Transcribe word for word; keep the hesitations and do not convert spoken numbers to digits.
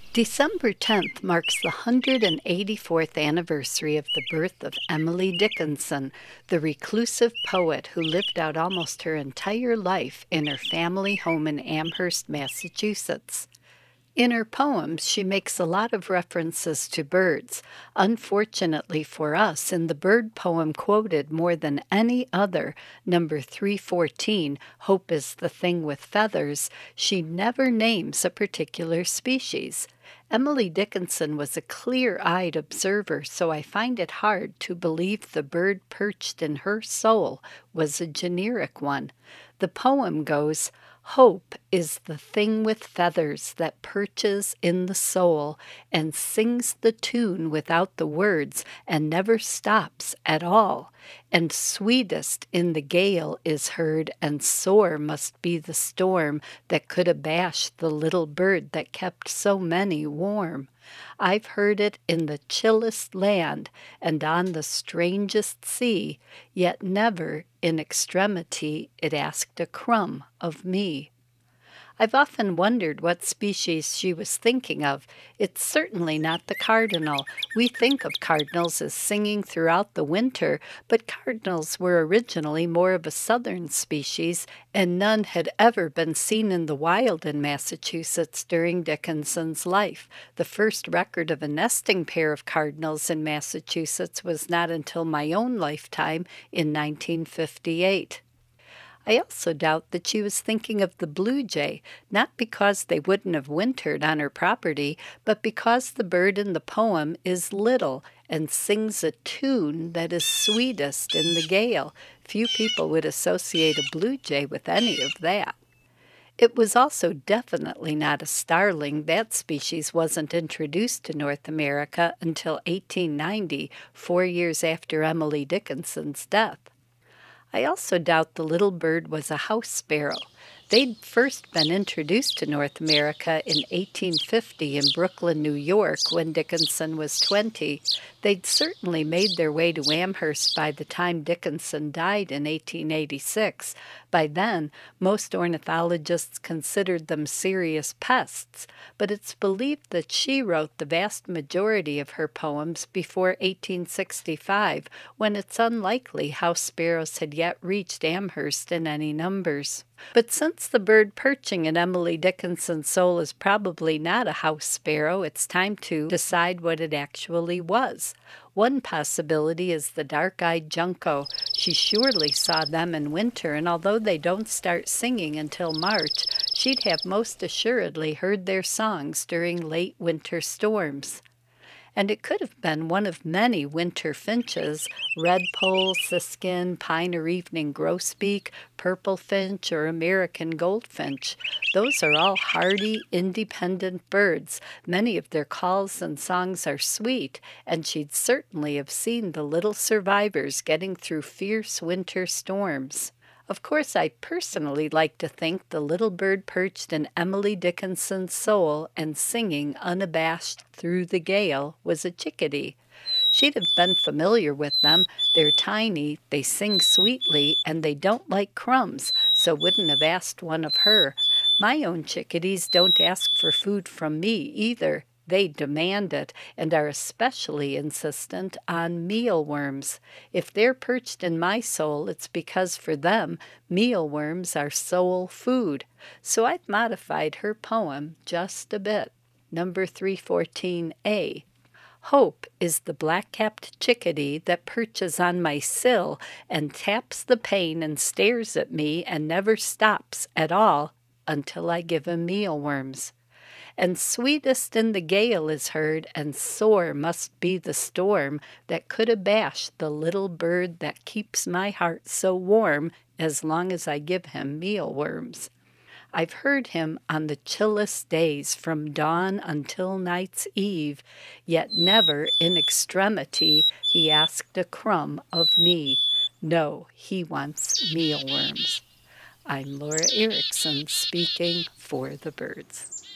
December tenth marks the one hundred eighty-fourth anniversary of the birth of Emily Dickinson, the reclusive poet who lived out almost her entire life in her family home in Amherst, Massachusetts. In her poems, she makes a lot of references to birds. Unfortunately for us, in the bird poem quoted more than any other, number three fourteen, Hope is the Thing with Feathers, she never names a particular species. Emily Dickinson was a clear-eyed observer, so I find it hard to believe the bird perched in her soul was a generic one. The poem goes, "Hope is the thing with feathers that perches in the soul and sings the tune without the words and never stops at all. And sweetest in the gale is heard, and sore must be the storm that could abash the little bird that kept so many warm. I've heard it in the chillest land and on the strangest sea, yet never in extremity it asked a crumb of me." I've often wondered what species she was thinking of. It's certainly not the cardinal. We think of cardinals as singing throughout the winter, but cardinals were originally more of a southern species, and none had ever been seen in the wild in Massachusetts during Dickinson's life. The first record of a nesting pair of cardinals in Massachusetts was not until my own lifetime in nineteen fifty-eight. I also doubt that she was thinking of the blue jay, not because they wouldn't have wintered on her property, but because the bird in the poem is little and sings a tune that is sweetest in the gale. Few people would associate a blue jay with any of that. It was also definitely not a starling. That species wasn't introduced to North America until eighteen ninety, four years after Emily Dickinson's death. I also doubt the little bird was a house sparrow. They'd first been introduced to North America in eighteen fifty in Brooklyn, New York, when Dickinson was twenty. They'd certainly made their way to Amherst by the time Dickinson died in eighteen eighty-six. By then, most ornithologists considered them serious pests, but it's believed that she wrote the vast majority of her poems before eighteen sixty-five, when it's unlikely house sparrows had yet reached Amherst in any numbers. But since the bird perching in Emily Dickinson's soul is probably not a house sparrow, it's time to decide what it actually was. One possibility is the dark-eyed junco. She surely saw them in winter, and although they don't start singing until March, she'd have most assuredly heard their songs during late winter storms. And it could have been one of many winter finches, redpoll, siskin, pine or evening grosbeak, purple finch, or American goldfinch. Those are all hardy, independent birds. Many of their calls and songs are sweet, and she'd certainly have seen the little survivors getting through fierce winter storms. Of course, I personally like to think the little bird perched in Emily Dickinson's soul and singing unabashed through the gale was a chickadee. She'd have been familiar with them. They're tiny, they sing sweetly, and they don't like crumbs, so wouldn't have asked one of her. My own chickadees don't ask for food from me either. They demand it and are especially insistent on mealworms. If they're perched in my soul, it's because for them, mealworms are soul food. So I've modified her poem just a bit. Number three fourteen A. Hope is the black-capped chickadee that perches on my sill and taps the pane and stares at me and never stops at all until I give him mealworms. And sweetest in the gale is heard, and sore must be the storm that could abash the little bird that keeps my heart so warm as long as I give him mealworms. I've heard him on the chillest days from dawn until night's eve, yet never in extremity he asked a crumb of me. No, he wants mealworms. I'm Laura Erickson speaking for the birds.